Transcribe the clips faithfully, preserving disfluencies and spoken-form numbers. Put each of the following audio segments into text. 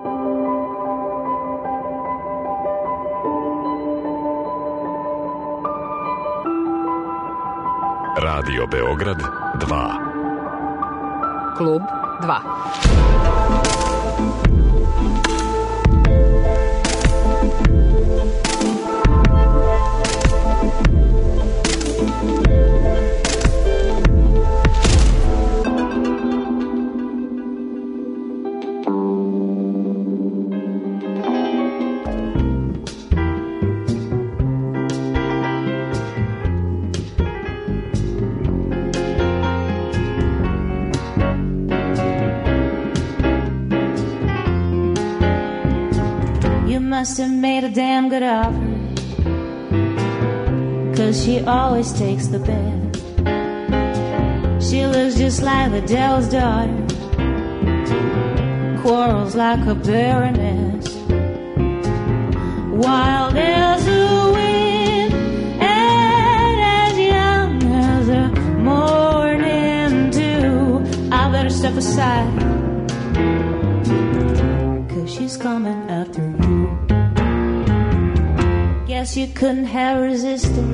Radio Beograd dva. Klub dva. Must have made a damn good offer, 'cause she always takes the bed. She looks just like the devil's daughter, quarrels like a baroness, wild as the wind and as young as the morning dew. I better step aside, 'cause she's coming after you. Guess you couldn't have resisted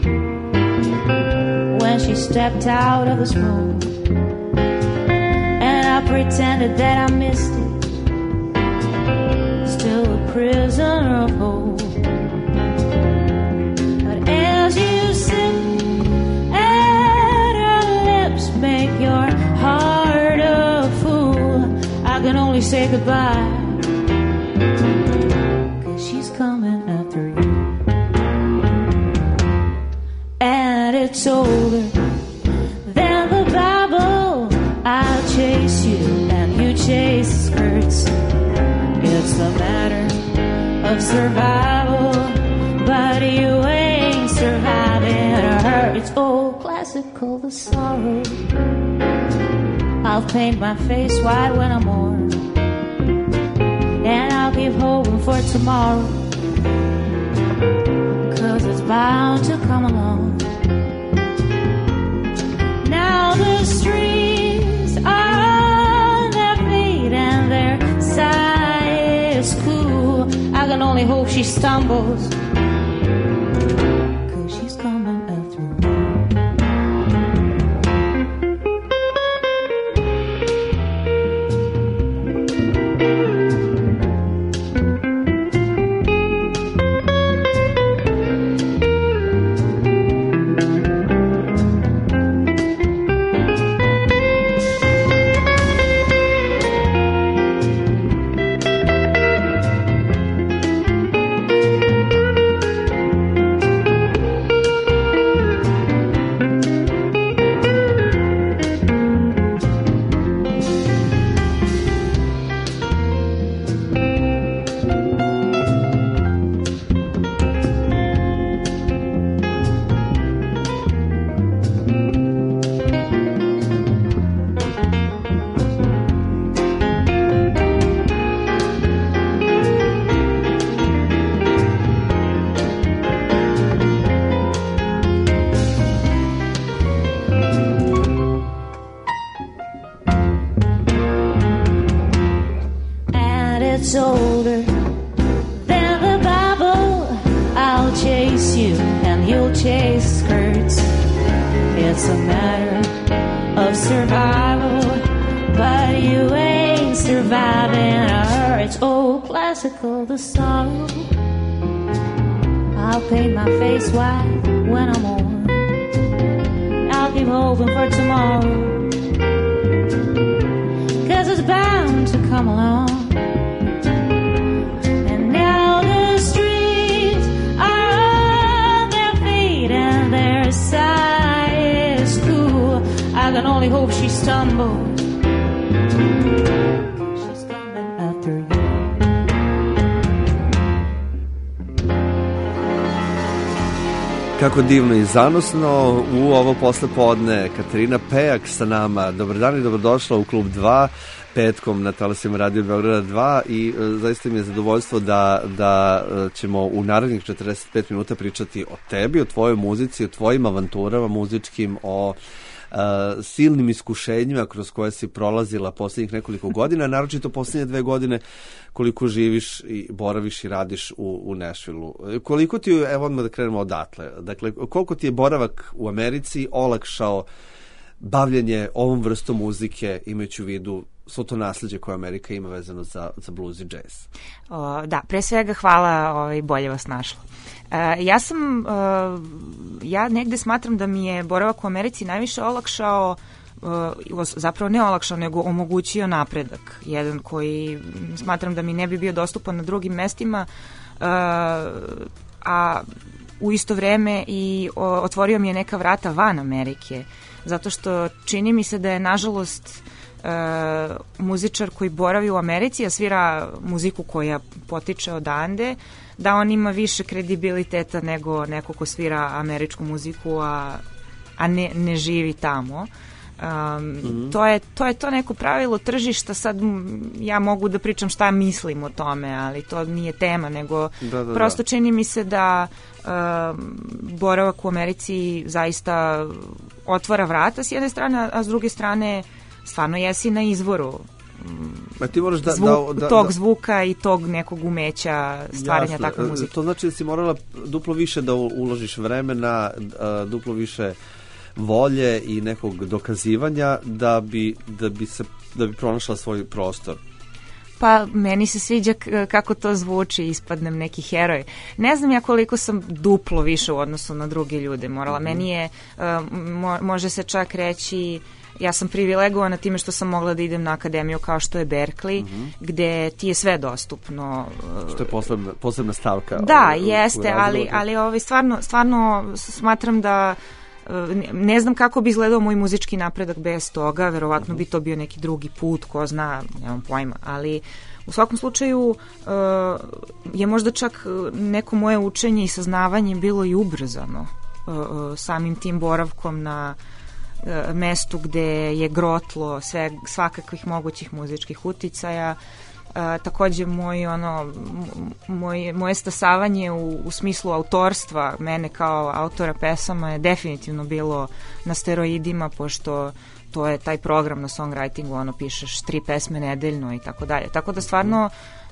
when she stepped out of the smoke, and I pretended that I missed it, still a prisoner of hope. But as you sit and her lips make your heart a fool, I can only say goodbye, 'cause she's coming after you. And it's older than the Bible. I'll chase you and you chase skirts. It's a matter of survival, but you ain't surviving her. It's old classical, the sorrow. I'll paint my face white when I'm worn, and I'll keep hoping for tomorrow, 'cause it's bound to come along. Now the streets are on their feet and their sigh is cool. I can only hope she stumbles, 'cause she's coming after me. It's older than the Bible. I'll chase you and you'll chase skirts. It's a matter of survival, but you ain't surviving her. It's old classical, the sorrow. I'll paint my face white when I'm old. I'll keep hoping for tomorrow, 'cause it's bound to come along. I can only hope she stumbles, 'cause she's coming after you. Kako divno i zanosno u ovo poslepodne. Katarina Pejak sa nama. Dobar dan i dobrodošla u Klub dva, petkom na talasima Radio Beograda dva, i e, zaista mi je zadovoljstvo da, da ćemo u narednih četrdeset pet minuta pričati o tebi, o tvojoj muzici, o tvojim avanturama muzičkim, o uh, silnim iskušenjima kroz koje si prolazila posljednjih nekoliko godina, naročito posljednje dve godine koliko živiš i boraviš i radiš u, u Nashvilleu. Koliko ti, evo odmah da krenemo odatle, dakle, koliko ti je boravak u Americi olakšao bavljenje ovom vrstom muzike, imajući u vidu svo to nasljeđe koje Amerika ima vezano za, za blues i jazz? O, da, pre svega hvala, ovaj, bolje vas našla. E, ja sam, e, ja negde smatram da mi je boravak u Americi najviše olakšao, e, zapravo ne olakšao, nego omogućio napredak. Jedan koji smatram da mi ne bi bio dostupan na drugim mestima, e, a u isto vreme i o, otvorio mi je neka vrata van Amerike. Zato što čini mi se da je, nažalost, uh, muzičar koji boravi u Americi, a svira muziku koja potiče odande, da on ima više kredibiliteta nego neko ko svira američku muziku, a, a ne, ne živi tamo. Um, mm-hmm. to, je, to je to neko pravilo tržišta. Sad ja mogu da pričam šta mislim o tome, ali to nije tema, nego da, da, prosto da. Čini mi se da um, boravak u Americi zaista otvara vrata s jedne strane, a s druge strane stvarno jesi na izvoru A ti moraš da, zvuk, da, da, tog da, zvuka i tog nekog umeća stvaranja jasno, takve muzike. To znači da si morala duplo više da uložiš vremena, duplo više volje i nekog dokazivanja da bi, da bi, se, da bi pronašla svoj prostor. Pa meni se sviđa kako to zvuči, ispadnem neki heroj. Ne znam ja koliko sam duplo više u odnosu na druge ljude morala. Mm-hmm. Meni je, uh, mo, može se čak reći, ja sam privilegovana time što sam mogla da idem na akademiju kao što je Berkeley, mm-hmm. gde ti je sve dostupno. Što je posebna, posebna stavka. Da, u, jeste, u ali, ali ovaj, stvarno, stvarno smatram da ne znam kako bi izgledao moj muzički napredak bez toga, verovatno uh-huh. bi to bio neki drugi put, ko zna, nemam pojma, ali u svakom slučaju uh, je možda čak neko moje učenje i saznavanje bilo i ubrzano uh, uh, samim tim boravkom na uh, mestu gde je grotlo sve, svakakvih mogućih muzičkih uticaja. Uh, takođe moj, ono, moj, moje stasavanje u, u smislu autorstva mene kao autora pesama je definitivno bilo na steroidima, pošto to je taj program na songwritingu, ono, pišeš tri pesme nedeljno i tako dalje. Tako da stvarno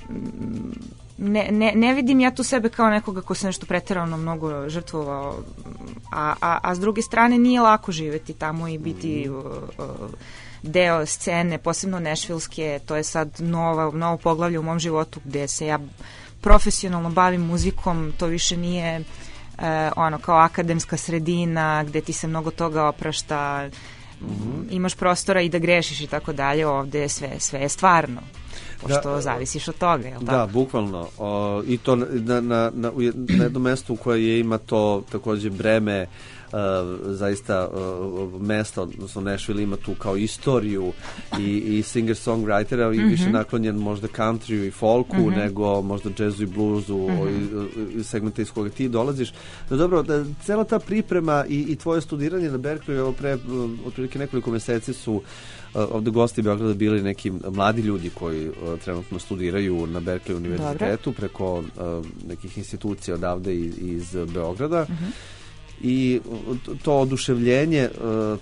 ne, ne, ne vidim ja tu sebe kao nekoga ko se nešto preterano mnogo žrtvovao, a, a, a s druge strane nije lako živeti tamo i biti uh, uh, deo scene, posebno nešvilske. To je sad nova, novo poglavlje u mom životu gde se ja profesionalno bavim muzikom. To više nije eh, ono kao akademska sredina gde ti se mnogo toga oprašta, mm-hmm. imaš prostora i da grešiš i tako dalje. Ovde je sve, sve je stvarno, pošto da, zavisiš od toga, je li tako? Da, bukvalno. O, I to na, na, na, na jednom mestu koje ima to takođe breme, Uh, zaista uh, mesto, odnosno Nashville ima tu kao istoriju i, i singer-songwritera i mm-hmm. više naklonjen možda countryu i folku mm-hmm. nego možda jazzu i bluesu mm-hmm. i, i segmenta iz koga ti dolaziš. No dobro, da, cela ta priprema i, i tvoje studiranje na Berkeleyu pre uh, otprilike nekoliko meseci su uh, ovde gosti Beograda bili neki mladi ljudi koji uh, trenutno studiraju na Berkeley univerzitetu Dobre. preko uh, nekih institucija odavde iz, iz Beograda. Mm-hmm. I to oduševljenje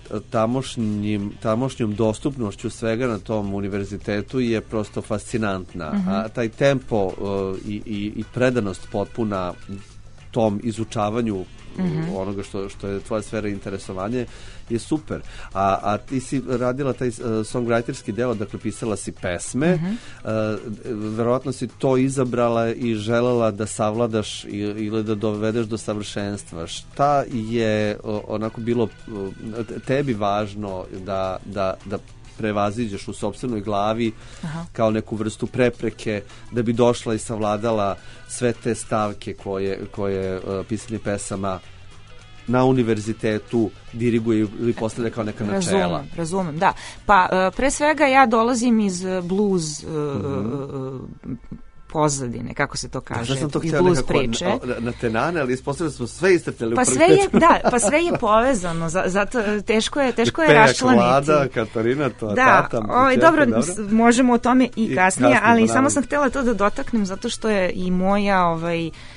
tamošnjim, tamošnjom dostupnošću svega na tom univerzitetu je prosto fascinantna. Mm-hmm. A taj tempo i, i, i predanost potpuna tom izučavanju mm-hmm. onoga što, što je tvoja sfera interesovanja je super. A, a ti si radila taj uh, songwriterski deo, dakle pisala si pesme, mm-hmm. uh, verovatno si to izabrala i želela da savladaš i, ili da dovedeš do savršenstva. Šta je uh, onako bilo uh, tebi važno da, da, da prevaziđeš u sopstvenoj glavi Aha. kao neku vrstu prepreke da bi došla i savladala sve te stavke koje, koje uh, pisanje pesama na univerzitetu diriguje ili postavlja kao neka načela. Razumem, razumem, da. Pa uh, pre svega ja dolazim iz blues uh, mm-hmm. pozadine, kako se to kaže, da, sam to iz blues nekako priče. Na, na tenane, ali ispostavljamo smo sve istrpljali pa u prvi sve je, da, pa sve je povezano, zato teško je, teško je raščlaniti. Vlada, Katarina, to, da, tata, ovaj, čeka, dobro, dobro, možemo o tome i, I kasnije, kasnije, ali pa samo sam htjela to da dotaknem, zato što je i moja, ovaj,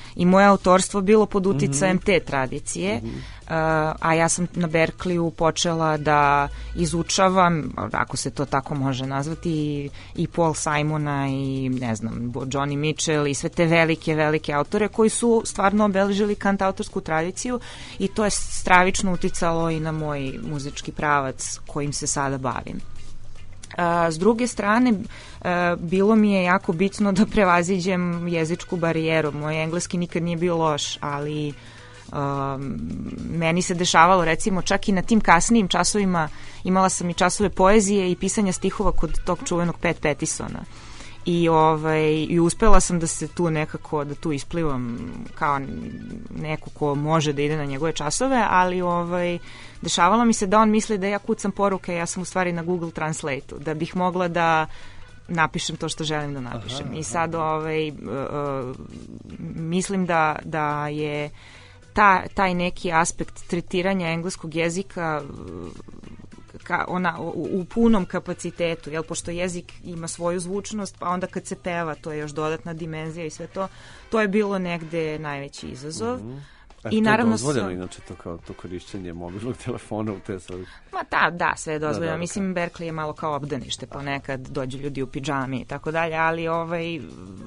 i moje autorstvo bilo pod uticajem mm-hmm. te tradicije, mm-hmm. uh, a ja sam na Berkeleyu počela da izučavam, ako se to tako može nazvati, i, i Paul Simona i ne znam, Johnny Mitchell i sve te velike, velike autore koji su stvarno obeležili kantautorsku tradiciju i to je stravično uticalo i na moj muzički pravac kojim se sada bavim. S druge strane, bilo mi je jako bitno da prevaziđem jezičku barijeru. Moj engleski nikad nije bio loš, ali um, meni se dešavalo, recimo, čak i na tim kasnijim časovima, imala sam i časove poezije i pisanja stihova kod tog čuvenog Pat Pattisona. I, ovaj, i uspela sam da se tu nekako, da tu isplivam kao neko ko može da ide na njegove časove, ali ovaj, dešavalo mi se da on misli da ja kucam poruke, ja sam u stvari na Google Translate-u, da bih mogla da napišem to što želim da napišem. Aha, I sad ovaj, uh, uh, mislim da, da je ta, taj neki aspekt tretiranja engleskog jezika uh, Ka, ona u, u punom kapacitetu, jel, pošto jezik ima svoju zvučnost, pa onda kad se peva to je još dodatna dimenzija i sve to, to je bilo negde najveći izazov. Mm-hmm. A I naravno je dozvoljeno su... inače to kao to korišćenje mobilnog telefona u te sad... Ma ta, da, sve je dozvoljeno. Da, da, Mislim, Berkeley je malo kao obdanište, ponekad dođu ljudi u pidžami i tako dalje, ali ovaj,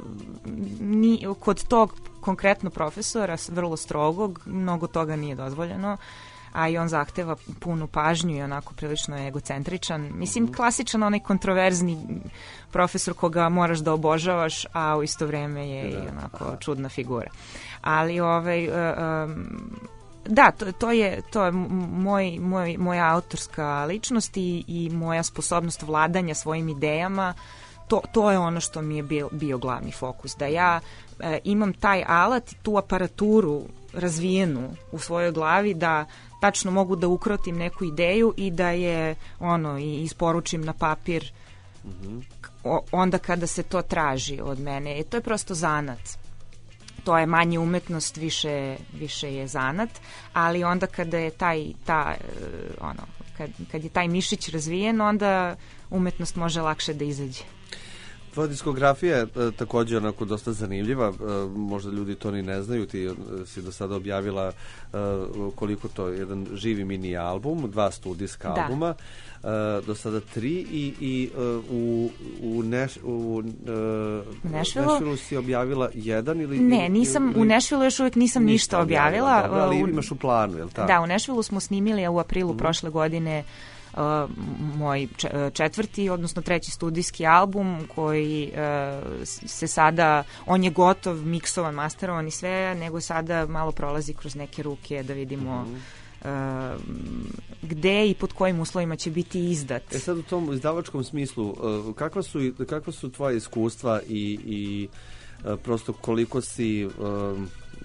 ni, kod tog konkretno profesora, vrlo strogog, mnogo toga nije dozvoljeno, a i on zahteva punu pažnju i onako prilično je egocentričan. Mislim, klasičan onaj kontroverzni profesor koga moraš da obožavaš, a u isto vreme je i onako čudna figura. Ali ovaj... Um, da, to, to je, to je moj, moj, moja autorska ličnost i, i moja sposobnost vladanja svojim idejama. To, to je ono što mi je bio, bio glavni fokus. Da ja e, imam taj alat i tu aparaturu razvijenu u svojoj glavi da tačno mogu da ukrotim neku ideju i da je ono i isporučim na papir mm-hmm. o, onda kada se to traži od mene. I to je prosto zanat. To je manje umetnost, više, više je zanat, ali onda kada je taj, ta, ono, kad, kad je taj mišić razvijen, onda umetnost može lakše da izađe. Tvoja diskografija je e, također onako dosta zanimljiva, e, možda ljudi to ni ne znaju, ti e, si do sada objavila e, koliko to, jedan živi mini album, dva studijska da. albuma, e, do sada tri i, i e, u, u, neš, u e, Nešvilu si objavila jedan ili... Ne, nisam, ili, u Nešvilu još uvijek nisam ništa objavila. Dobro, ali imaš u planu, je li tako? Da, u Nešvilu smo snimili u aprilu mm. prošle godine Uh, moj četvrti, odnosno treći studijski album koji uh, se sada, on je gotov, miksovan, masterovan i sve, nego sada malo prolazi kroz neke ruke da vidimo mm-hmm. uh, gde i pod kojim uslovima će biti izdat. E sad u tom izdavačkom smislu, uh, kakva su, kakva su tvoje iskustva i, i uh, prosto koliko si... Uh,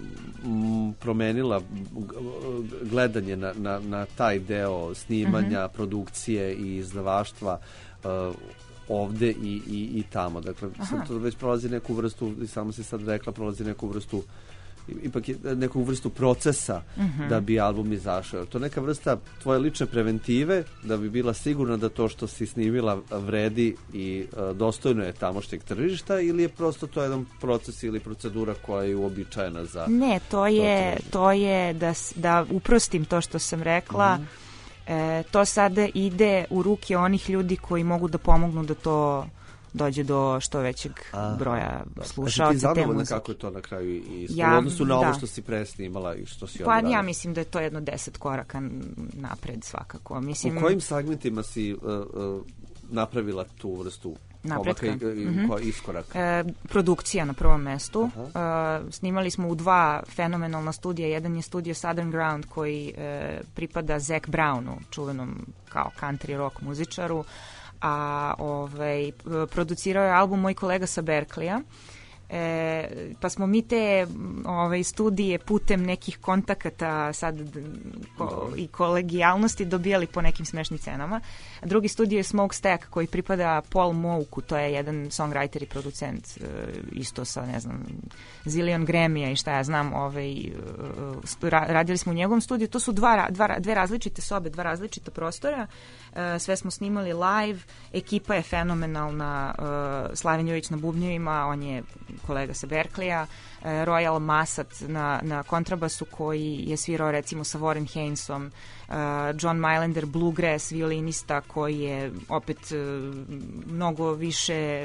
promenila gledanje na, na, na taj deo snimanja, uh-huh. produkcije i izdavaštva uh, ovde i, i, i tamo. Dakle, sad to već prolazi neku vrstu, i samo si sad rekla, prolazi neku vrstu ipak je neku vrstu procesa uh-huh. da bi album izašao. To je neka vrsta tvoje lične preventive da bi bila sigurna da to što si snimila vredi i uh, dostojno je tamošnjeg tržišta ili je prosto to jedan proces ili procedura koja je uobičajena za... Ne, to je, to, to je da, da uprostim to što sam rekla. Uh-huh. E, to sada ide u ruke onih ljudi koji mogu da pomognu da to dođe do što većeg A, broja slušaoca te muzike. Ti zadovoljna kako je to na kraju i ja, u odnosu na da. ovo što si presnimala i što si odradila? Pa ja mislim da je to jedno deset koraka napred svakako. Mislim, u kojim segmentima si uh, uh, napravila tu vrstu napretka? I, i, mm-hmm. iskoraka? E, produkcija na prvom mestu. E, snimali smo u dva fenomenalna studija. Jedan je studio Southern Ground koji e, pripada Zac Brownu, čuvenom kao country rock muzičaru, a ovaj, producirao je album moj kolega sa Berkeleya. E, pa smo mi te ovaj, studije putem nekih kontakata sad ko, i kolegijalnosti dobijali po nekim smešnim cenama. Drugi studio je Smokestack koji pripada Paul Mouku, to je jedan songwriter i producent e, isto sa, ne znam, zilion Grammy-a i šta ja znam, ovaj, e, radili smo u njegovom studiju. To su dva, dva, dve različite sobe, dva različita prostora. E, sve smo snimali live, ekipa je fenomenalna, e, Slaven Jović na bubnjevima, on je kolega sa Berkeleya, Royal Massat na, na kontrabasu koji je svirao recimo sa Warren Haynesom, John Mailander, bluegrass violinista koji je opet mnogo više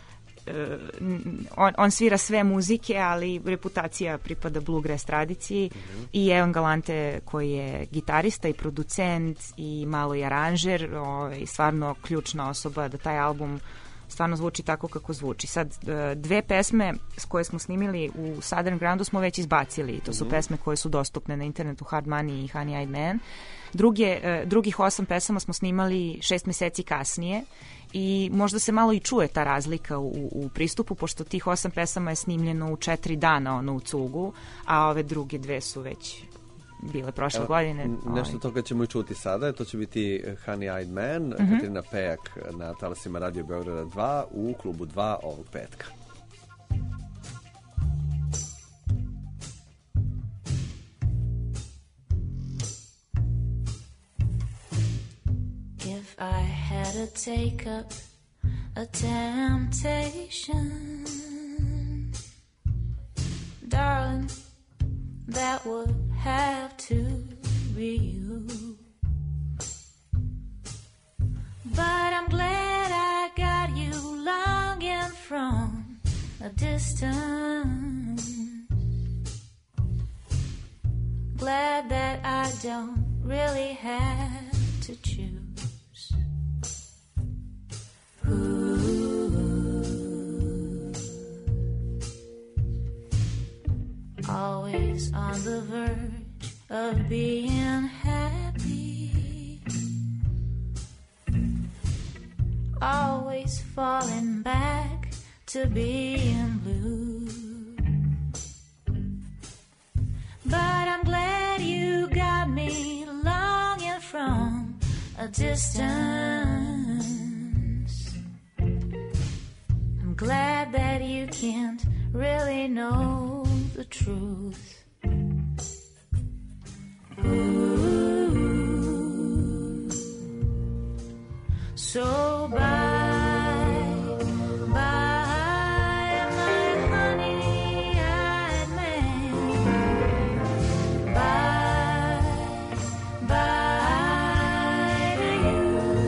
on, on svira sve muzike, ali reputacija pripada bluegrass tradiciji, mm-hmm. i Evan Galante koji je gitarista i producent i malo i aranžer, ovaj, stvarno ključna osoba da taj album stvarno zvuči tako kako zvuči. Sad, dve pesme s koje smo snimili u Southern Groundu smo već izbacili. To su mm-hmm. pesme koje su dostupne na internetu, Hard Money i Honey Eyed Man. Druge, drugih osam pesama smo snimali šest meseci kasnije i možda se malo i čuje ta razlika u, u pristupu, pošto tih osam pesama je snimljeno u četiri dana ono u cugu, a ove druge dve su već bile prošle Evo, godine. Nešto ovaj. toga ćemo i čuti sada, to će biti Honey Eyed Man, mm-hmm. Katarina Pejak na talasima Radio Beograda dva u klubu dva ovog petka. If I had to take up a temptation, darling, that would have to be you. But I'm glad I got you longing from a distance. Glad that I don't really have to choose. Ooh. Always on the verge of being happy, always falling back to being blue. But I'm glad you got me longing from a distance. I'm glad that you can't really know the truth. Ooh. So bye, bye, my honey-eyed man. Bye, bye to you.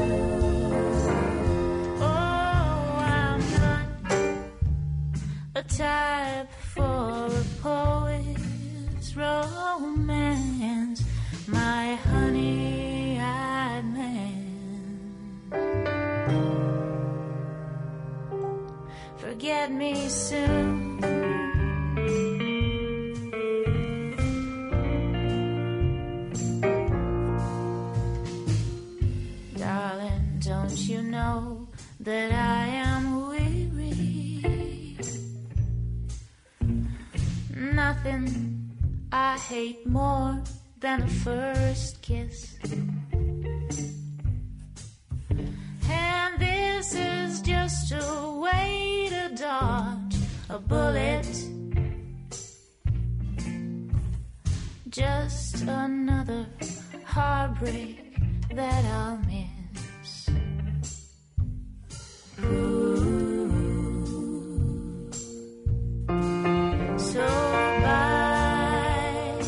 Oh, I'm not a type for a poet's romance, my honey-eyed man. Forget me soon. Darling, don't you know that I am weary? Nothing I hate more than a first kiss. And this is just a way to dodge a bullet. Just another heartbreak that I'll miss. Ooh. So bye,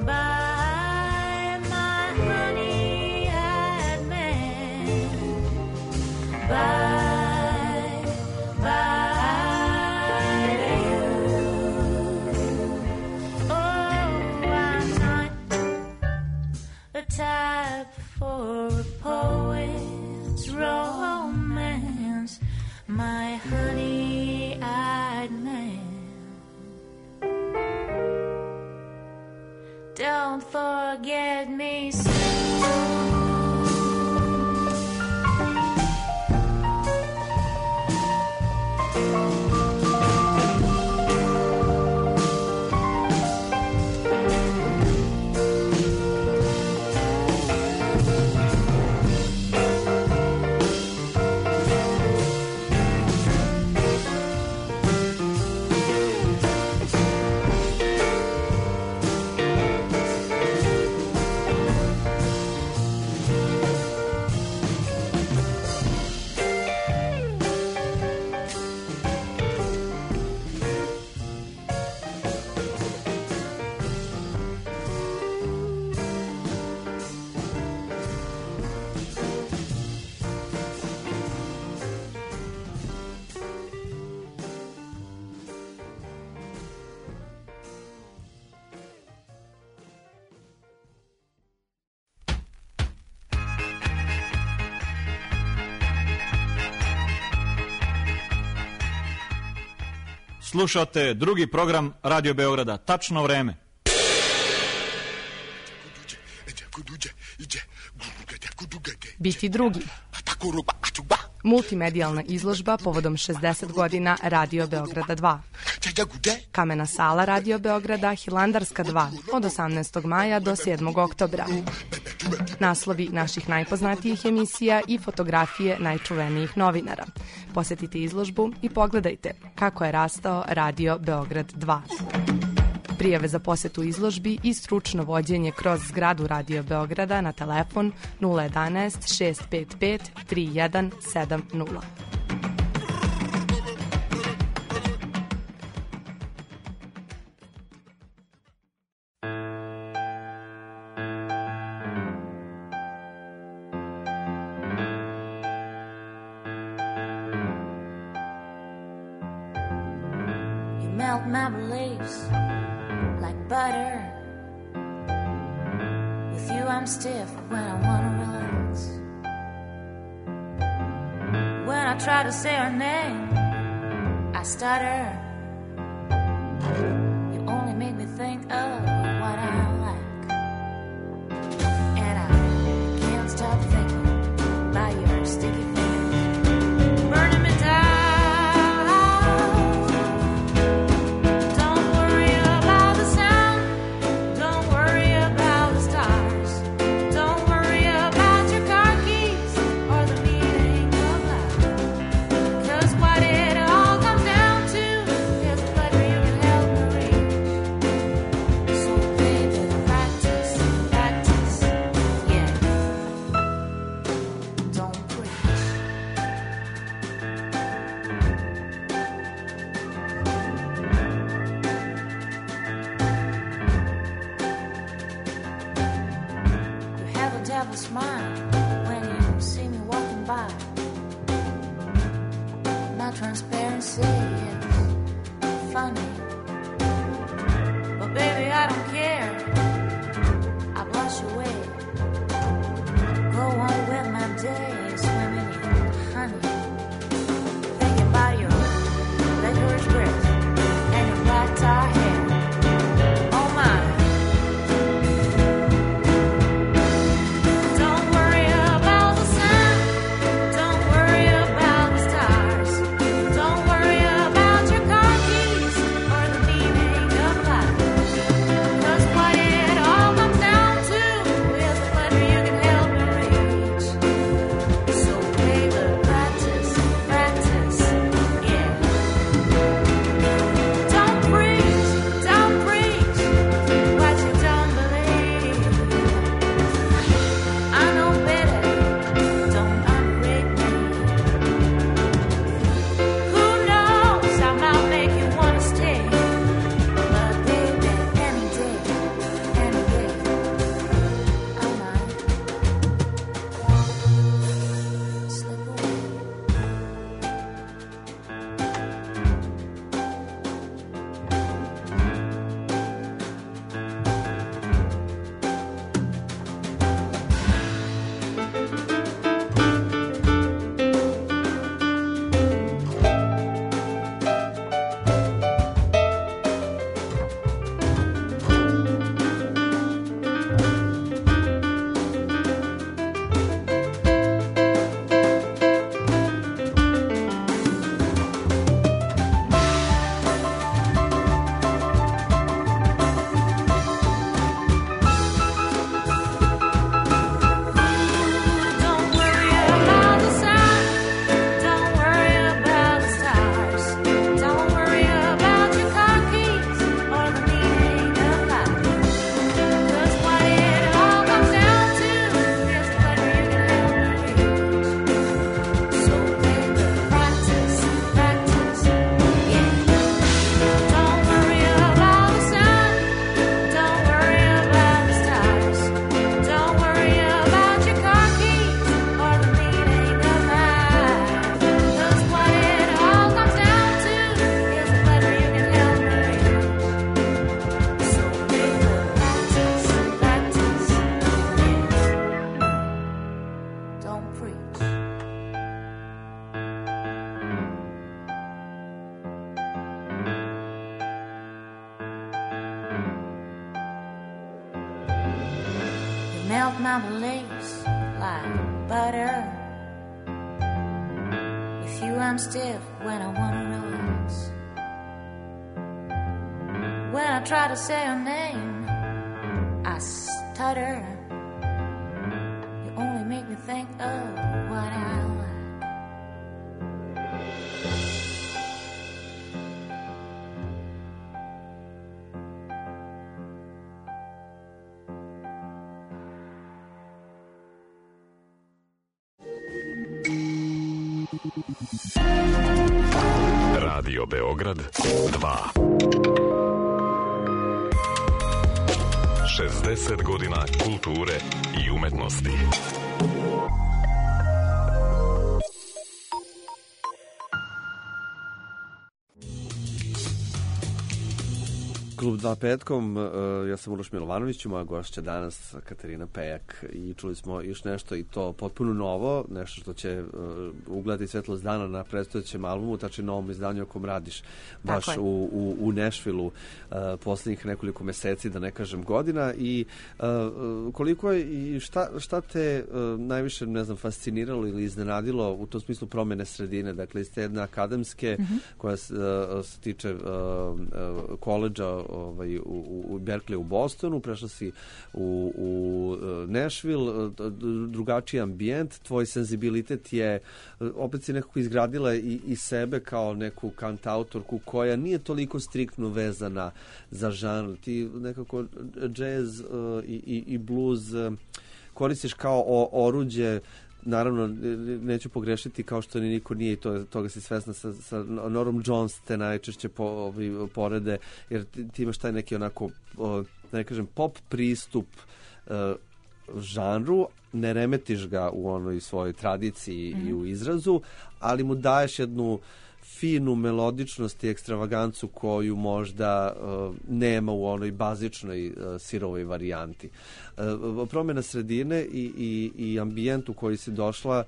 bye, my honey-eyed man. Bye, bye to you. Oh, I'm not a type for a poet's romance, my honey-eyed man. Don't forget me soon. Slušate drugi program Radio Beograda. Tačno vreme. Biti drugi. Multimedijalna izložba povodom šezdeset godina Radio Beograda dva. Kamena sala Radio Beograda Hilandarska dva od osamnaestog maja do sedmog oktobra. Naslovi naših najpoznatijih emisija i fotografije najčuvenijih novinara. Posetite izložbu i pogledajte kako je rastao Radio Beograd dva. Prijave za posetu izložbi i stručno vođenje kroz zgradu Radio Beograda na telefon nula jedanaest šest pet pet tri jedan sedam nula. You melt my beliefs like butter. With you I'm stiff when I wanna relax. When I try to say her name, I stutter. You only make me think of what I like. And I can't stop thinking about your sticky fingers burning me down. Smile when you see me walking by. My transparency is funny, but baby I don't care. I blush away, go on with my day, swimming in honey, thinking about your licorice breath and your black tie hair. Oh my. Don't melt my beliefs like butter. With you I'm stiff when I wanna relax. When I try to say your name, I stutter. You only make me think of what I like. Radio Beograd dva. šezdeset godina kulture i umetnosti. Klub dva petkom, ja sam Uroš Milovanović, moja gošća danas Katarina Pejak i čuli smo još nešto i to potpuno novo, nešto što će ugledati svetlost dana na predstojećem albumu, tačnije novom izdanju o kom radiš baš u, u, u Nashvilleu poslednjih nekoliko meseci, da ne kažem godina, i koliko je i šta, šta te najviše, ne znam, fasciniralo ili iznenadilo u tom smislu promene sredine, dakle iz te jedne akademske mm-hmm. koja se, se tiče koledža ovaj, u, u Berkeley u Bostonu, prešla si u, u Nashville, drugačiji ambijent, tvoj senzibilitet je, opet si nekako izgradila i, i sebe kao neku kantautorku koja nije toliko striktno vezana za žanr. Ti nekako jazz uh, i, i, i blues uh, koristiš kao o, oruđe. Naravno, neću pogrešiti, kao što ni niko nije, i to, toga si svesna, sa, sa Norom Jones te najčešće po, ovi, porede, jer ti, ti imaš taj neki onako, o, da ne kažem, pop pristup o, žanru, ne remetiš ga u onoj svojoj tradiciji mm. i u izrazu, ali mu daješ jednu finu melodičnost i ekstravagancu koju možda uh, nema u onoj bazičnoj uh, sirovoj varijanti. Uh, promjena sredine i, i, i ambijent u koji si došla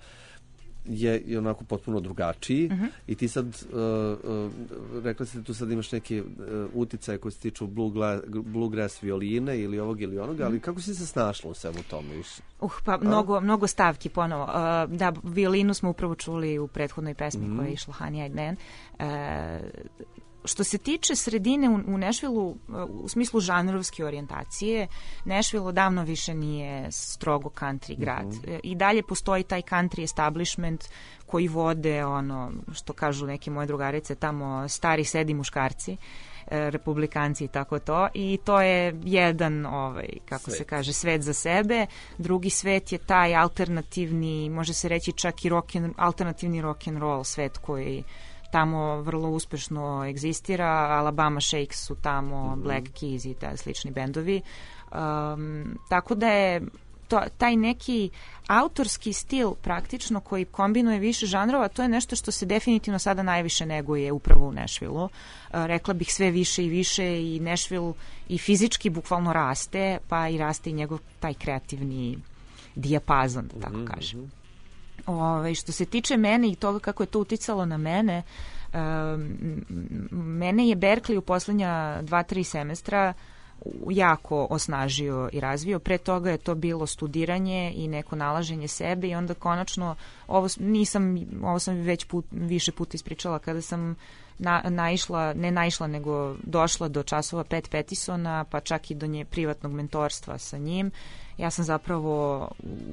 je, je onako potpuno drugačiji uh-huh. i ti sad, uh, uh, rekla si da tu sad imaš neke uh, uticaje koji se tiču bluegrass, bluegrass violine ili ovog ili onoga, uh-huh. ali kako si se snašla u svemu tome? Uh, pa mnogo, mnogo stavki ponovo. Uh, da, violinu smo upravo čuli u prethodnoj pesmi uh-huh. koja je išla Honey Eyed Man. Uh, Što se tiče sredine u, u Nashvilleu, u smislu žanrovske orijentacije, Nashville odavno više nije strogo country grad. Uh-huh. I dalje postoji taj country establishment koji vode, ono, što kažu neke moje drugarice, tamo stari sedi muškarci, republikanci i tako to. I to je jedan, ovaj, kako svet. se kaže, svet za sebe. Drugi svet je taj alternativni, može se reći čak i rock and, alternativni rock and roll svet koji tamo vrlo uspešno egzistira. Alabama Shakes su tamo, mm-hmm. Black Keys i taj slični bendovi. Um, tako da je to, taj neki autorski stil praktično koji kombinuje više žanrova, to je nešto što se definitivno sada najviše neguje upravo u Nashvilleu. Uh, rekla bih sve više i više i Nashville i fizički bukvalno raste, pa i raste i njegov taj kreativni dijapazon, da tako mm-hmm. kažem. Ove, što se tiče mene i toga kako je to uticalo na mene, um, mene je Berkeley u poslednja dva, tri semestra jako osnažio i razvio. Pre toga je to bilo studiranje i neko nalaženje sebe i onda konačno, ovo nisam, ovo sam već put, više puta ispričala, kada sam na, naišla, ne naišla, nego došla do časova Pat Pattisona, pa čak i do nje privatnog mentorstva sa njim. Ja sam zapravo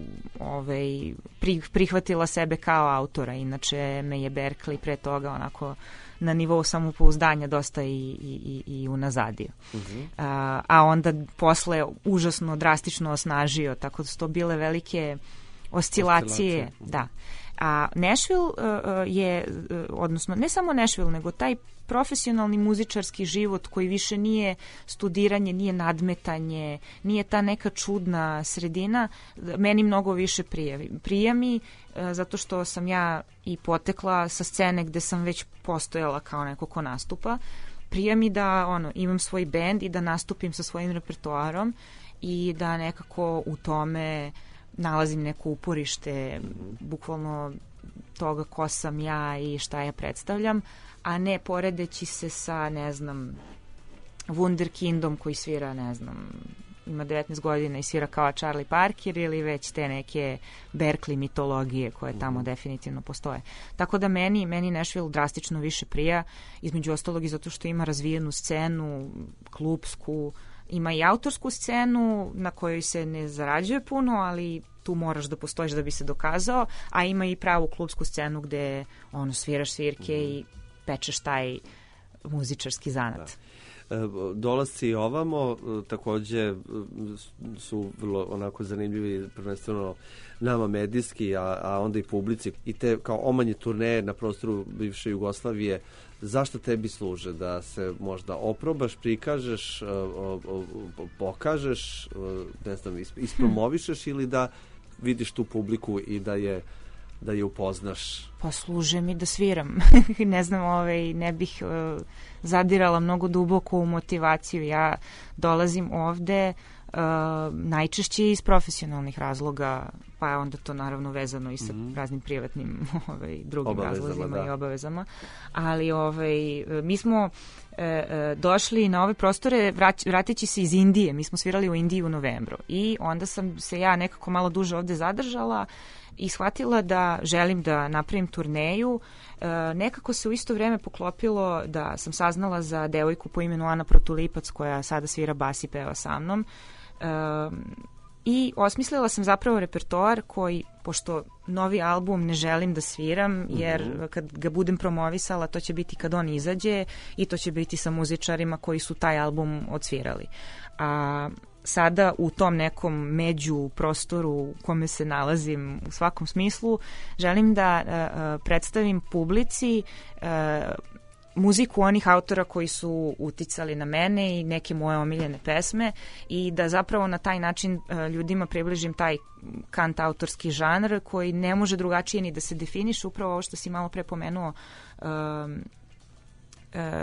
ovaj, prihvatila sebe kao autora, inače me je Berkeley pre toga onako na nivou samopouzdanja dosta i, i, i unazadio. Uh-huh. A, a onda posle užasno drastično osnažio, tako da su to bile velike oscilacije. Oscilacije. Da. A Nashville uh, je, uh, odnosno ne samo Nashville, nego taj profesionalni muzičarski život koji više nije studiranje, nije nadmetanje, nije ta neka čudna sredina, meni mnogo više prija. Prija mi uh, zato što sam ja i potekla sa scene gde sam već postojala kao neko ko nastupa. Prija mi da ono, imam svoj bend i da nastupim sa svojim repertoarom i da nekako u tome nalazim neko uporište, bukvalno toga ko sam ja i šta ja predstavljam, a ne poredeći se sa, ne znam, Wunderkindom koji svira, ne znam, ima devetnaest godina i svira kao Charlie Parker ili već te neke Berkeley mitologije koje tamo definitivno postoje. Tako da meni, meni Nashville drastično više prija, između ostalog i zato što ima razvijenu scenu, klupsku, ima i autorsku scenu na kojoj se ne zarađuje puno, ali tu moraš da postojiš da bi se dokazao, a ima i pravu klubsku scenu gde ono, sviraš svirke mm. i pečeš taj muzičarski zanat. Da. Dolasci ovamo takođe su vrlo onako zanimljivi, prvenstveno nama medijski, a, a onda i publici. I te kao omanje turneje na prostoru bivše Jugoslavije, zašto tebi služe? Da se možda oprobaš, prikažeš, pokažeš, ne znam, ispromovišeš ili da vidiš tu publiku i da je da je upoznaš? Pa služe mi da sviram. Ne znam, ovaj, ne bih uh, zadirala mnogo duboko u motivaciju. Ja dolazim ovde uh, najčešće iz profesionalnih razloga, pa je onda to naravno vezano i sa mm-hmm. raznim privatnim ovaj, drugim obavezama, razlozima da. I obavezama. Ali ovaj, mi smo e, e, došli na ove prostore vrać, vrateći se iz Indije. Mi smo svirali u Indiji u novembru i onda sam se ja nekako malo duže ovde zadržala i shvatila da želim da napravim turneju. E, nekako se u isto vreme poklopilo da sam saznala za devojku po imenu Ana Protulipac koja sada svira bas i peva sa mnom. E, I osmislila sam zapravo repertoar koji, pošto novi album ne želim da sviram, jer mm-hmm. kad ga budem promovisala, to će biti kad on izađe i to će biti sa muzičarima koji su taj album odsvirali. A sada u tom nekom među prostoru u kome se nalazim u svakom smislu, želim da uh, predstavim publici uh, muziku onih autora koji su uticali na mene i neke moje omiljene pesme i da zapravo na taj način uh, ljudima približim taj kant autorski žanr koji ne može drugačije ni da se definiše, upravo ovo što si malo pre pomenuo. Uh, E,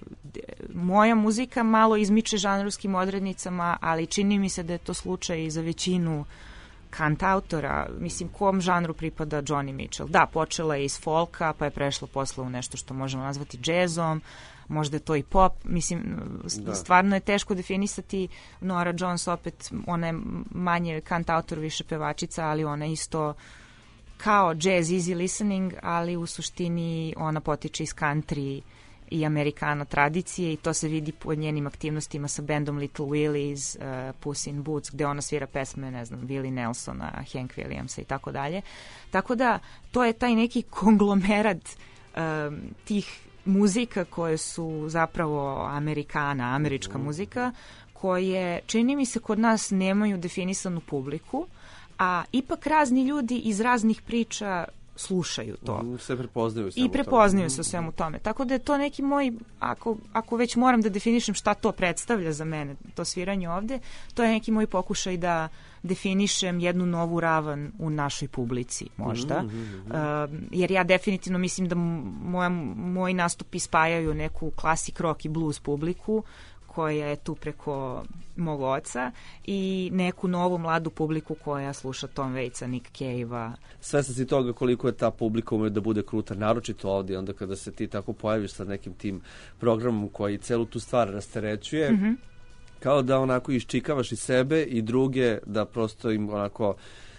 moja muzika malo izmiče žanrovskim odrednicama, ali čini mi se da je to slučaj i za većinu kantautora. Mislim, kom žanru pripada Joni Mitchell? Da, počela je iz folka, pa je prešla posle u nešto što možemo nazvati džezom, možda je to i pop. Mislim, da. Stvarno je teško definisati. Nora Jones opet, ona je manje kantautor, više pevačica, ali ona isto kao jazz easy listening, ali u suštini ona potiče iz country i amerikano tradicije i to se vidi po njenim aktivnostima sa bandom Little Willies, uh, Puss in Boots, gde ona svira pesme, ne znam, Willie Nelsona, Hank Williamsa i tako dalje. Tako da, to je taj neki konglomerat um, tih muzika koje su zapravo amerikana, američka mm. muzika, koje, čini mi se, kod nas nemaju definisanu publiku, a ipak razni ljudi iz raznih priča slušaju to. Se prepoznaju I prepoznaju se u svemu tome. Tako da je to neki moj, ako, ako već moram da definišem šta to predstavlja za mene, to sviranje ovde, to je neki moj pokušaj da definišem jednu novu ravan u našoj publici, možda. Mm-hmm. Uh, jer ja definitivno mislim da moja, moji nastupi spajaju neku klasik rock i blues publiku, koja je tu preko mog oca i neku novu mladu publiku koja sluša Tom Waitsa, Nick Cave-a. Svesna si toga koliko je ta publika ume da bude kruta, naročito ovdje, onda kada se ti tako pojaviš sa nekim tim programom koji celu tu stvar rasterećuje, mm-hmm. kao da onako iščikavaš i sebe i druge, da prosto im onako,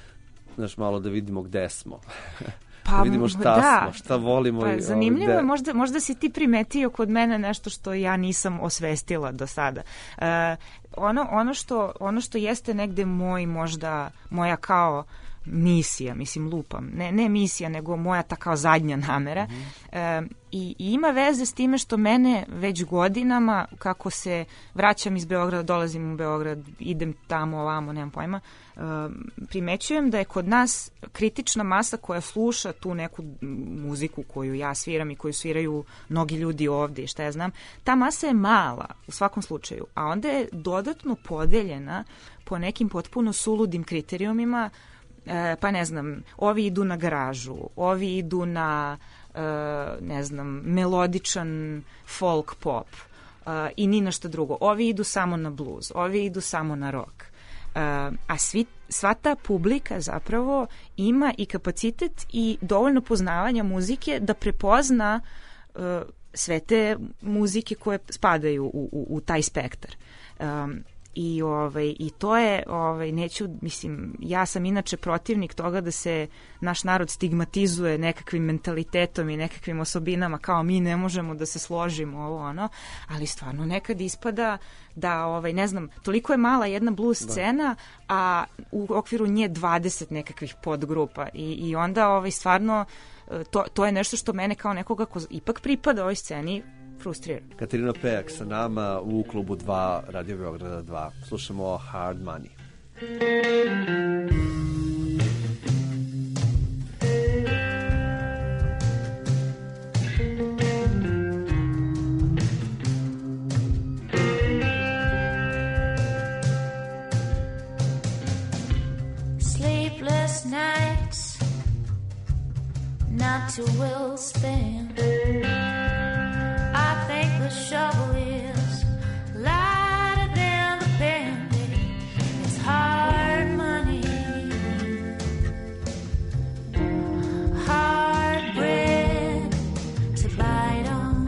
znaš, malo da vidimo gde smo. Pa, da vidimo šta da, smo, šta volimo. Pa, zanimljivo je, možda, možda si ti primetio kod mene nešto što ja nisam osvestila do sada. Uh, ono, ono, što, ono što jeste negde moj, možda moja kao misija, mislim lupam, ne, ne misija, nego moja ta kao zadnja namera. Mm-hmm. Uh, i, I ima veze s time što mene već godinama, kako se vraćam iz Beograda, dolazim u Beograd, idem tamo, ovamo, nemam pojma, uh, primećujem da je kod nas kritična masa koja sluša tu neku muziku koju ja sviram i koju sviraju mnogi ljudi ovde i šta ja znam, ta masa je mala u svakom slučaju, a onda je dodatno podeljena po nekim potpuno suludim kriterijumima. E, pa ne znam, ovi idu na garažu, ovi idu na e, ne znam, melodičan folk pop e, i ni na što drugo. Ovi idu samo na blues, ovi idu samo na rock. E, a svi, sva ta publika zapravo ima i kapacitet i dovoljno poznavanja muzike da prepozna e, sve te muzike koje spadaju u, u, u taj spektar. E, I, ovaj, i to je, ovaj, neću, mislim, ja sam inače protivnik toga da se naš narod stigmatizuje nekakvim mentalitetom i nekakvim osobinama, kao mi ne možemo da se složimo, ovo ono, ali stvarno nekad ispada da, ovaj, ne znam, toliko je mala jedna blues scena, a u okviru nje dvadeset nekakvih podgrupa i, i onda ovaj, stvarno to, to je nešto što mene kao nekoga ko ipak pripada ovoj sceni frustrira. Katarina Pejak sa nama u klubu dva Radio Beograda dva. Slušamo Hard Money. Sleepless nights, not too well spent. I think the shovel is lighter than the pen. It's hard money, hard bread to bite on.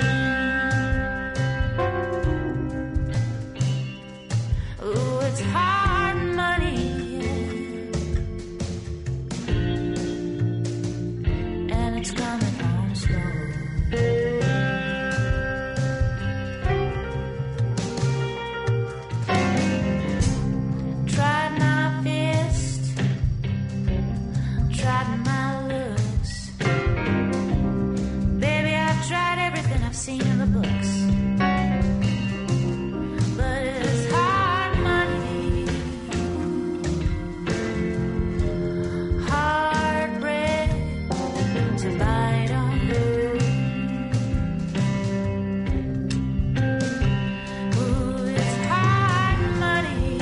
Ooh, it's hard money, and it's coming on slow. Seen in the books, but it's hard money, hard bread to bite on. Ooh, it's hard money,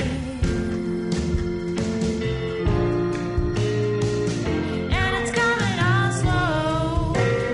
and it's coming on slow.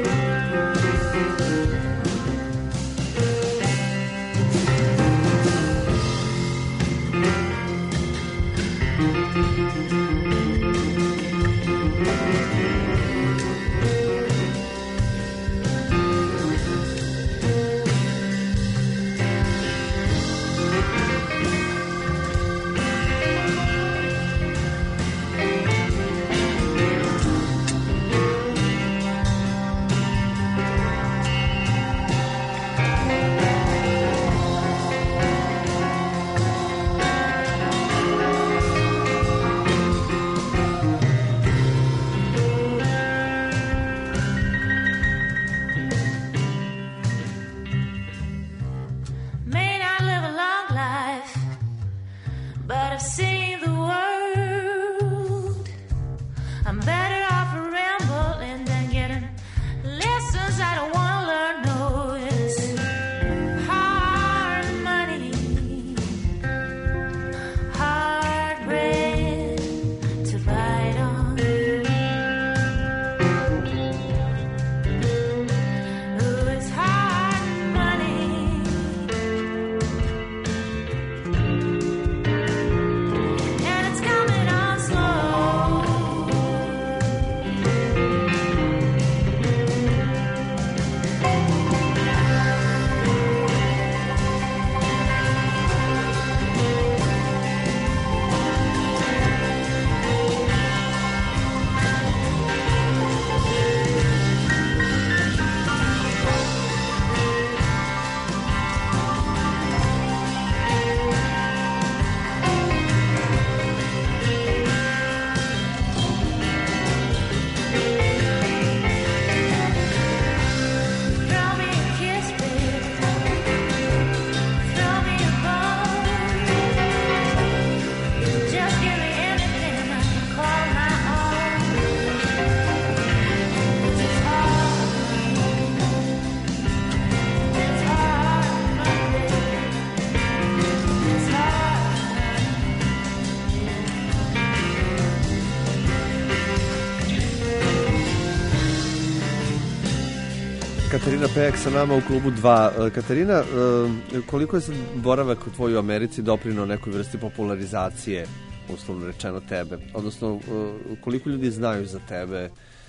Katarina Pejak sa nama u klubu dva. Katarina, koliko je sad boravak tvoj u Americi doprinao nekoj vrsti popularizacije, uslovno rečeno, tebe? Odnosno, koliko ljudi znaju za tebe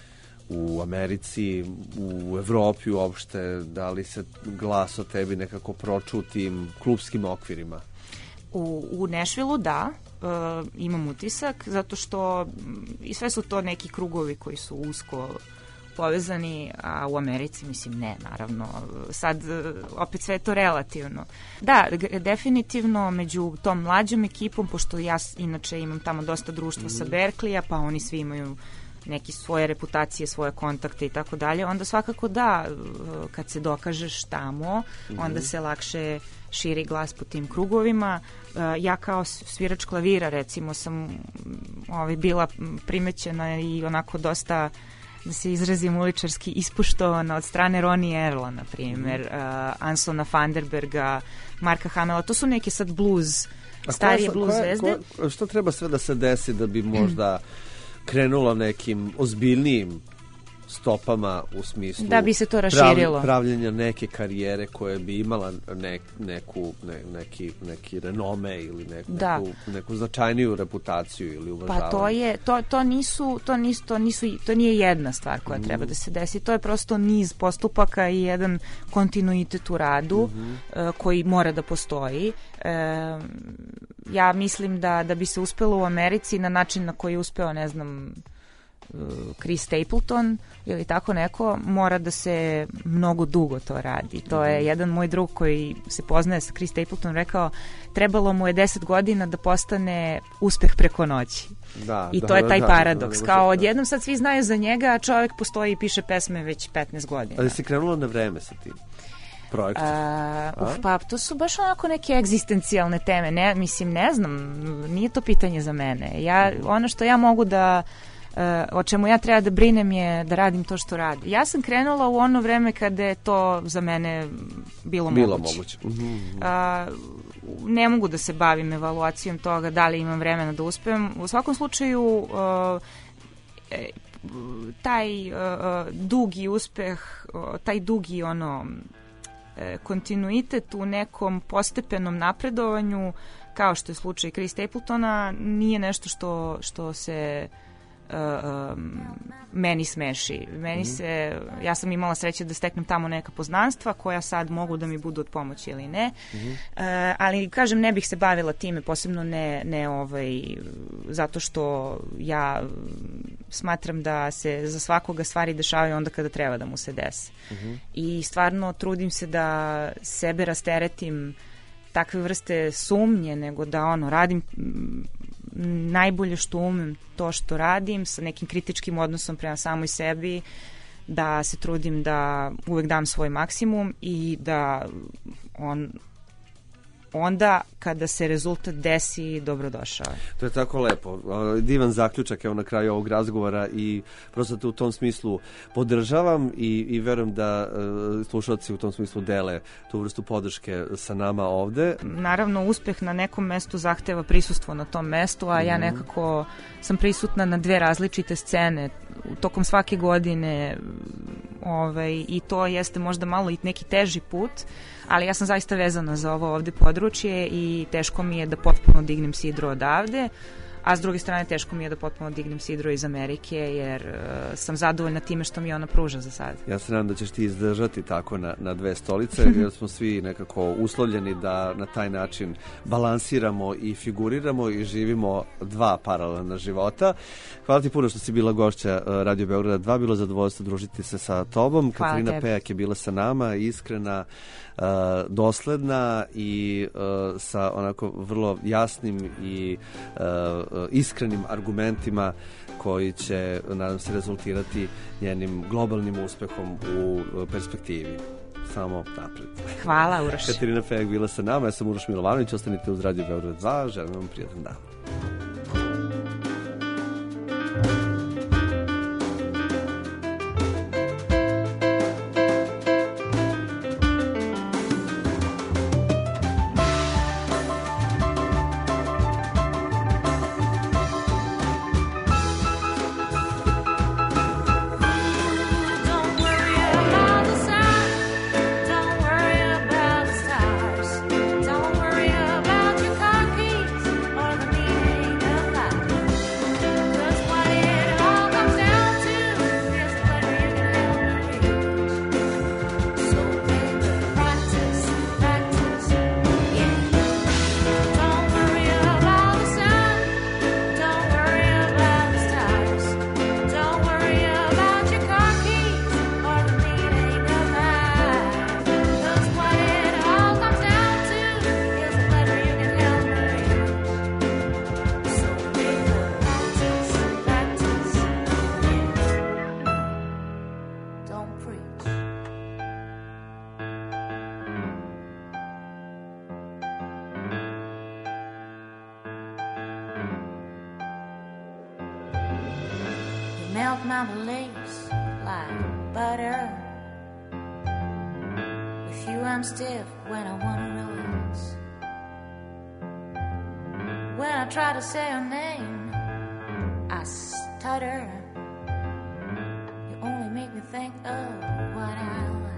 u Americi, u Evropi uopšte? Da li se glas o tebi nekako proču u tim klubskim okvirima? U, u Nashvilleu da, uh, imam utisak, zato što i sve su to neki krugovi koji su usko povezani, a u Americi, mislim, ne, naravno. Sad, opet sve je to relativno. Da, definitivno među tom mlađom ekipom, pošto ja inače imam tamo dosta društva mm-hmm. sa Berkleya, pa oni svi imaju neki svoje reputacije, svoje kontakte i tako dalje, onda svakako da, kad se dokažeš tamo, mm-hmm. onda se lakše širi glas po tim krugovima. Ja kao svirač klavira, recimo, sam ovaj, bila primećena i onako dosta, da se izrazim uličarski, ispuštovana od strane Ronnie Earla, na primjer, mm. uh, Ansona Vanderberga, Marka Hamela. To su neke sad blues, starije blues zvezde. Ko, što treba sve da se desi da bi možda krenula nekim ozbiljnijim stopama u smislu da bi se to raširilo, prav, pravljenja neke karijere koje bi imala ne, neku, ne, neki, neki renome ili ne, da. neku, neku značajniju reputaciju ili uvažavanje. Pa to je, to, to nisu, to nisu, to nisu, to nije jedna stvar koja mm. treba da se desi, to je prosto niz postupaka i jedan kontinuitet u radu mm-hmm. uh, koji mora da postoji. Uh, ja mislim da, da bi se uspelo u Americi na način na koji je uspeo, ne znam, Chris Stapleton ili tako neko, mora da se mnogo dugo to radi. To je jedan moj drug koji se poznaje sa Chris Stapleton rekao, trebalo mu je deset godina da postane uspeh preko noći. Da, I da, to je taj da, paradoks. da, da, da, kao odjednom sad svi znaju za njega, a čovjek postoji i piše pesme već petnaest godina. Ali si krenula na vreme sa tim projektom? Uf, pa to su baš onako neke egzistencijalne teme. Ne, mislim, ne znam, nije to pitanje za mene. Ja, ono što ja mogu da Uh, o čemu ja treba da brinem je da radim to što radim. Ja sam krenula u ono vreme kada je to za mene bilo, bilo moguće. moguće. Mm-hmm. Uh, ne mogu da se bavim evaluacijom toga da li imam vremena da uspem. U svakom slučaju uh, taj uh, dugi uspeh, uh, taj dugi ono uh, kontinuitet u nekom postepenom napredovanju, kao što je slučaj Chris Stapletona, nije nešto što, što se Uh, um, meni smeši. Meni mm-hmm. se, ja sam imala sreće da steknem tamo neka poznanstva koja sad mogu da mi budu od pomoći ili ne. Mm-hmm. Uh, ali kažem, ne bih se bavila time, posebno ne, ne ovaj, zato što ja smatram da se za svakoga stvari dešavaju onda kada treba da mu se desi. Mm-hmm. I stvarno trudim se da sebe rasteretim takve vrste sumnje, nego da ono, radim najbolje što umem to što radim, sa nekim kritičkim odnosom prema samoj sebi, da se trudim da uvek dam svoj maksimum i da on onda kada se rezultat desi, dobrodošao je. To je tako lepo. Divan zaključak evo na kraju ovog razgovora i prosto te u tom smislu podržavam i, i verujem da uh, slušalci u tom smislu dele tu vrstu podrške sa nama ovde. Naravno, uspeh na nekom mestu zahteva prisustvo na tom mestu, a mm. ja nekako sam prisutna na dve različite scene tokom svake godine, ovaj, i to jeste možda malo i neki teži put, ali ja sam zaista vezana za ovo ovde područje i teško mi je da potpuno dignem sidro odavde, a s druge strane teško mi je da potpuno dignem sidro iz Amerike, jer uh, sam zadovoljna time što mi ona pruža za sad. Ja se nadam da ćeš ti izdržati tako na, na dve stolice, jer smo svi nekako uslovljeni da na taj način balansiramo i figuriramo i živimo dva paralelna života. Hvala ti puno što si bila gošća Radio Beograda dva, bilo zadovoljstvo družiti se sa tobom. Hvala Katarina tebi. Pejak je bila sa nama, iskrena, Uh, dosledna i uh, sa onako vrlo jasnim i uh, iskrenim argumentima koji će, nadam se, rezultirati njenim globalnim uspehom u uh, perspektivi. Samo napred. Hvala, Uroš. Katarina Pejak bila sa nama, ja sam Uroš Milovanović, ostanite uz Radio Beograd dva, želim vam prijatan dan. Don't worry about the mama lace like butter. With you I'm stiff when I wanna relax. When I try to say your name, I stutter. You only make me think of what I like.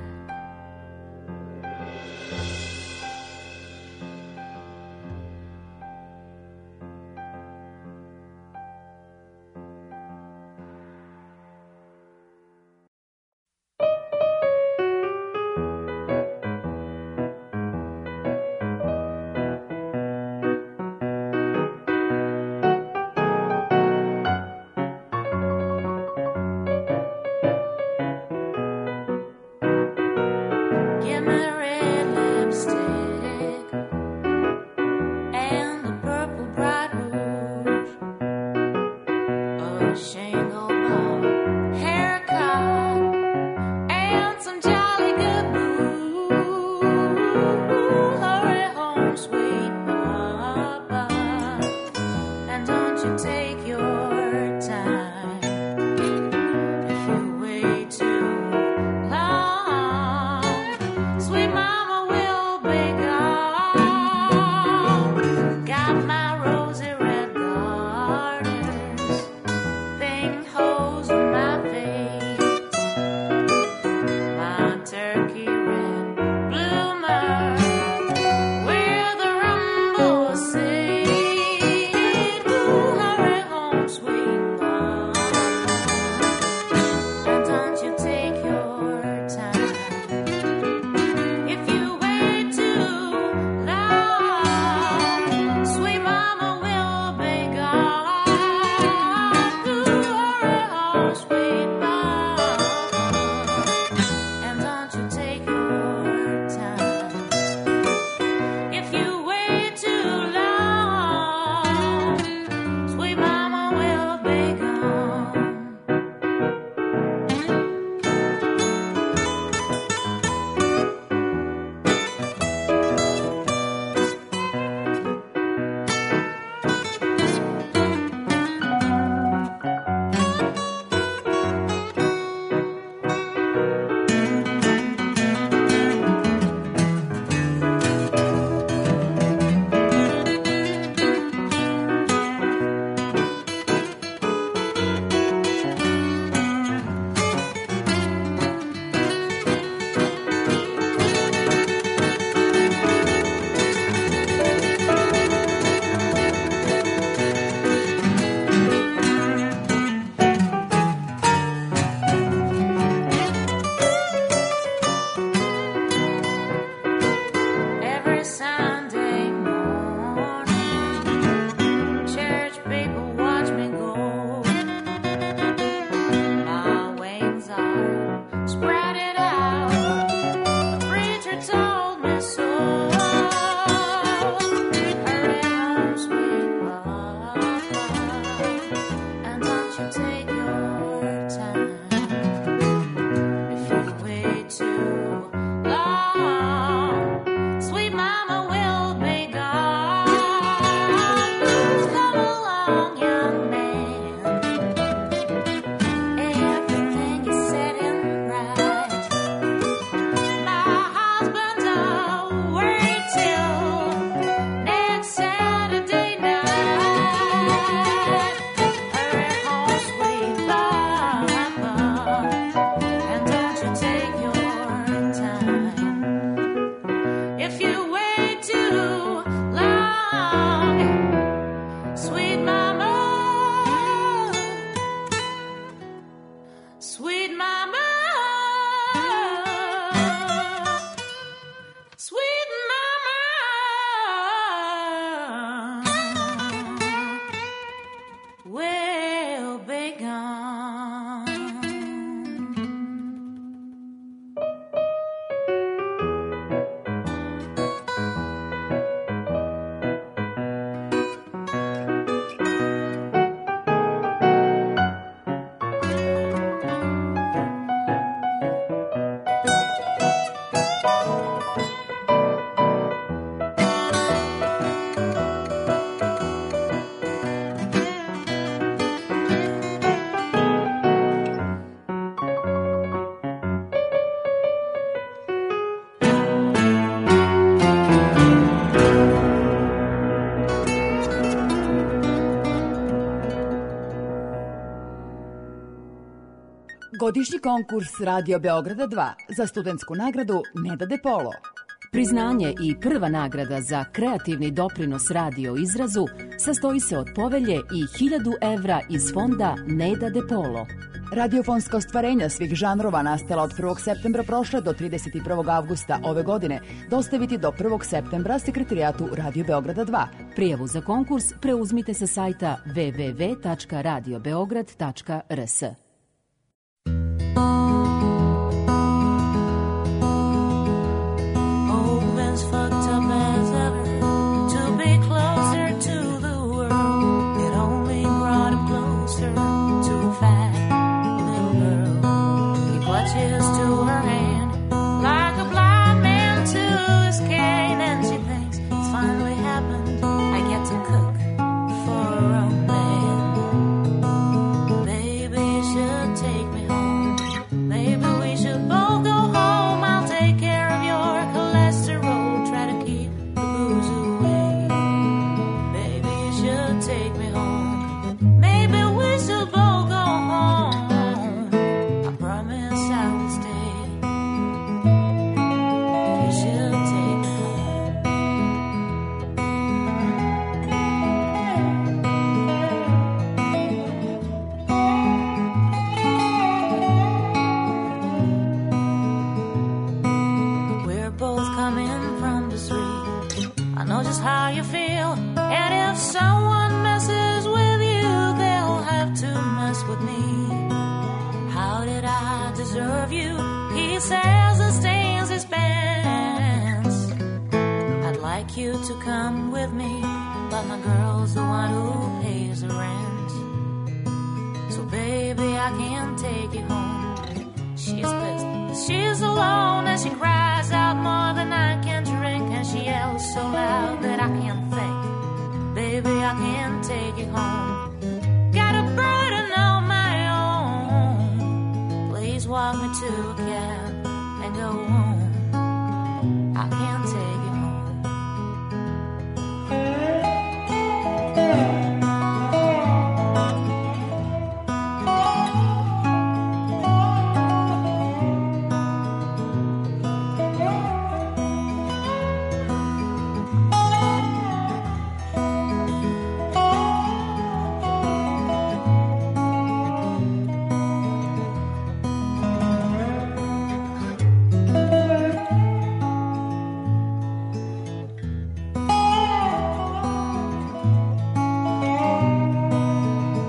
Godišnji konkurs Radio Beograda dva za studentsku nagradu Neda De Polo. Priznanje i prva nagrada za kreativni doprinos radio izrazu sastoji se od povelje i hiljadu evra iz fonda Neda De Polo. Radiofonska ostvarenja svih žanrova nastala od prvog septembra prošle do trideset prvog avgusta ove godine dostaviti do prvog septembra sekretarijatu Radio Beograda dva. Prijavu za konkurs preuzmite sa sajta w w w tačka radio beograd tačka r s.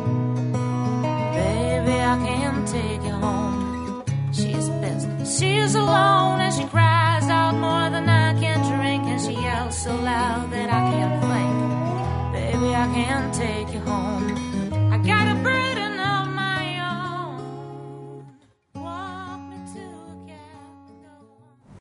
She's